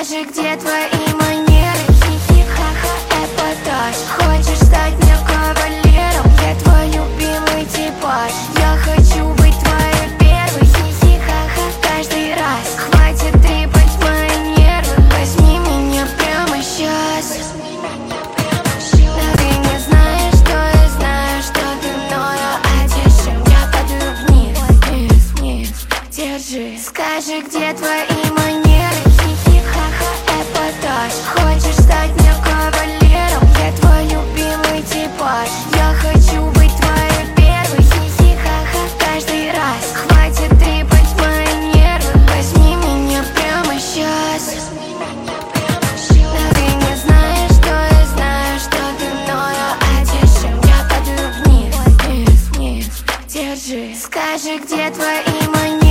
Скажи, где твои манеры? Хи-хи-ха-ха, эпатаж. Хочешь стать мне кавалером? Я твой любимый типаж. Я хочу быть твоей первой. Хи-хи-ха-ха, каждый раз. Хватит трепать мои нервы. Возьми меня прямо сейчас. Да ты не знаешь, что я знаю, что ты мною одержим. Я падаю вниз, вниз, вниз. Держи. Скажи, где твои манеры? Хи-хи-ха-ха, эпатаж. Хочешь стать мне кавалером? Я твой любимый типаж. Я хочу быть твоей первой. Хи-хи-ха-ха, каждый раз. Хватит трепать мои нервы. Возьми меня прямо сейчас. Да ты не знаешь, что я знаю, что ты мною одержим. Я падаю вниз, вниз, вниз. Держи. Скажи, где твои манеры?